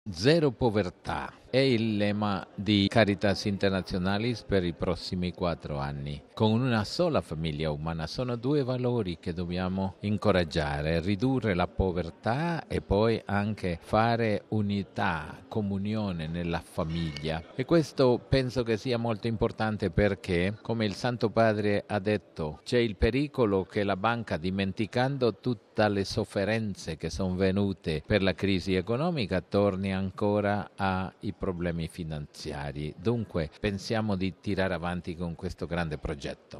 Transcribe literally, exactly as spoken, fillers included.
Zero povertà è il lemma di Caritas Internationalis per i prossimi quattro anni. Con una sola famiglia umana sono due valori che dobbiamo incoraggiare: ridurre la povertà e poi anche fare unità, comunione nella famiglia. E questo penso che sia molto importante perché, come il Santo Padre ha detto, c'è il pericolo che la banca, dimenticando tutte le sofferenze che sono venute per la crisi economica, torni ancora ai problemi finanziari. Dunque pensiamo di tirare avanti con questo grande progetto.